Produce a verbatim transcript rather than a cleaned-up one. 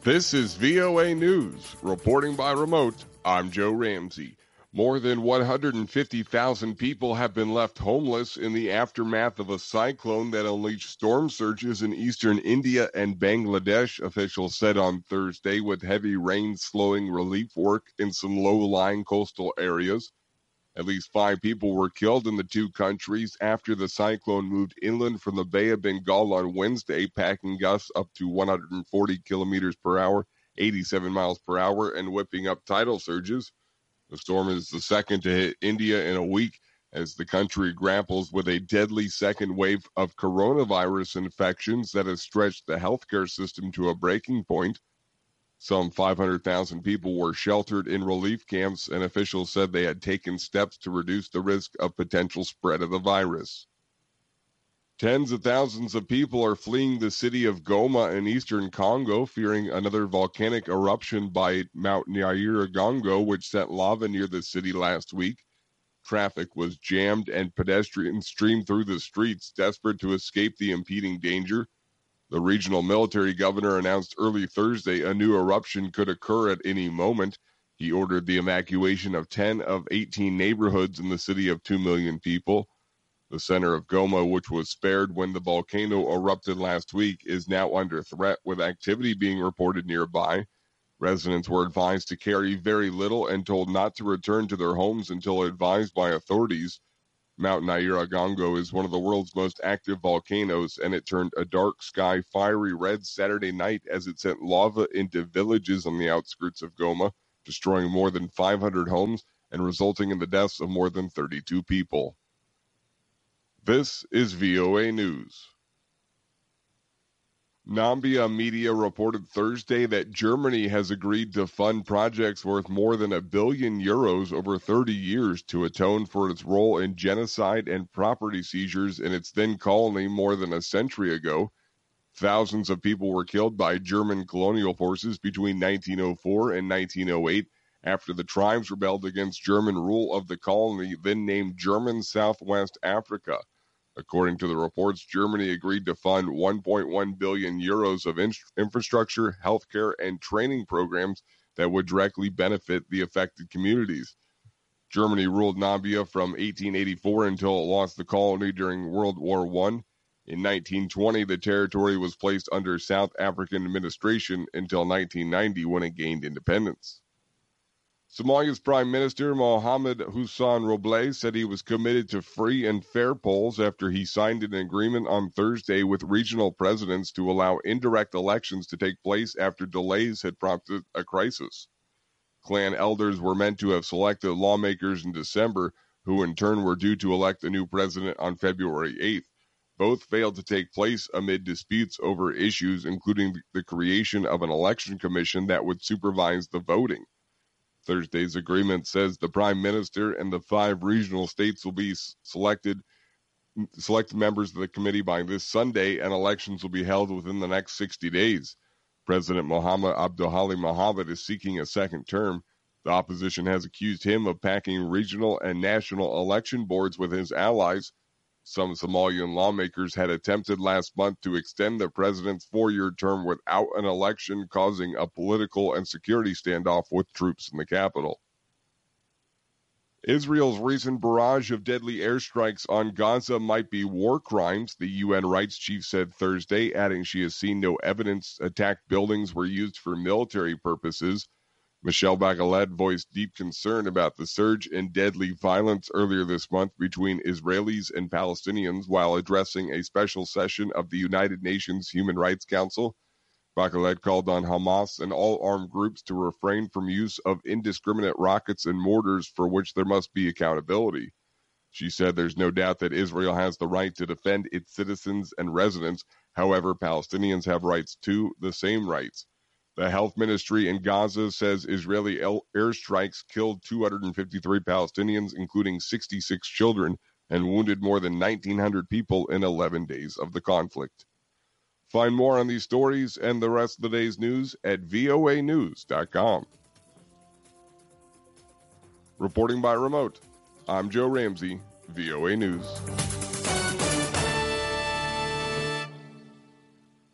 This is V O A News. Reporting by remote, I'm Joe Ramsey. More than one hundred fifty thousand people have been left homeless in the aftermath of a cyclone that unleashed storm surges in eastern India and Bangladesh, officials said on Thursday, with heavy rain slowing relief work in some low-lying coastal areas. At least five people were killed in the two countries after the cyclone moved inland from the Bay of Bengal on Wednesday, packing gusts up to one hundred forty kilometers per hour, eighty-seven miles per hour, and whipping up tidal surges. The storm is the second to hit India in a week as the country grapples with a deadly second wave of coronavirus infections that has stretched the healthcare system to a breaking point. Some five hundred thousand people were sheltered in relief camps, and officials said they had taken steps to reduce the risk of potential spread of the virus. Tens of thousands of people are fleeing the city of Goma in eastern Congo, fearing another volcanic eruption by Mount Nyiragongo, which sent lava near the city last week. Traffic was jammed, and pedestrians streamed through the streets, desperate to escape the impending danger. The regional military governor announced early Thursday a new eruption could occur at any moment. He ordered the evacuation of ten of eighteen neighborhoods in the city of two million people. The center of Goma, which was spared when the volcano erupted last week, is now under threat, with activity being reported nearby. Residents were advised to carry very little and told not to return to their homes until advised by authorities. Mount Nyiragongo is one of the world's most active volcanoes, and it turned a dark sky fiery red Saturday night as it sent lava into villages on the outskirts of Goma, destroying more than five hundred homes and resulting in the deaths of more than thirty-two people. This is V O A News. Nambia Media reported Thursday that Germany has agreed to fund projects worth more than a billion euros over thirty years to atone for its role in genocide and property seizures in its then colony more than a century ago. Thousands of people were killed by German colonial forces between nineteen oh four and nineteen oh eight after the tribes rebelled against German rule of the colony, then named German Southwest Africa. According to the reports, Germany agreed to fund one point one billion euros of in- infrastructure, healthcare, and training programs that would directly benefit the affected communities. Germany ruled Nambia from eighteen eighty-four until it lost the colony during World War One. In nineteen twenty, the territory was placed under South African administration until nineteen ninety, when it gained independence. Somalia's Prime Minister Mohamed Hussein Roble said he was committed to free and fair polls after he signed an agreement on Thursday with regional presidents to allow indirect elections to take place after delays had prompted a crisis. Clan elders were meant to have selected lawmakers in December, who in turn were due to elect a new president on February eighth. Both failed to take place amid disputes over issues, including the creation of an election commission that would supervise the voting. Thursday's agreement says the Prime Minister and the five regional states will be selected select members of the committee by this Sunday, and elections will be held within the next sixty days. President Mohamed Abdullahi Mohamed is seeking a second term. The opposition has accused him of packing regional and national election boards with his allies. Some Somalian lawmakers had attempted last month to extend the president's four-year term without an election, causing a political and security standoff with troops in the capital. Israel's recent barrage of deadly airstrikes on Gaza might be war crimes, the U N rights chief said Thursday, adding she has seen no evidence attacked buildings were used for military purposes. Michelle Bachelet voiced deep concern about the surge in deadly violence earlier this month between Israelis and Palestinians while addressing a special session of the United Nations Human Rights Council. Bachelet called on Hamas and all armed groups to refrain from use of indiscriminate rockets and mortars, for which there must be accountability. She said there's no doubt that Israel has the right to defend its citizens and residents. However, Palestinians have rights too, the same rights. The health ministry in Gaza says Israeli airstrikes killed two hundred fifty-three Palestinians, including sixty-six children, and wounded more than nineteen hundred people in eleven days of the conflict. Find more on these stories and the rest of the day's news at V O A news dot com. Reporting by remote, I'm Joe Ramsey, V O A News.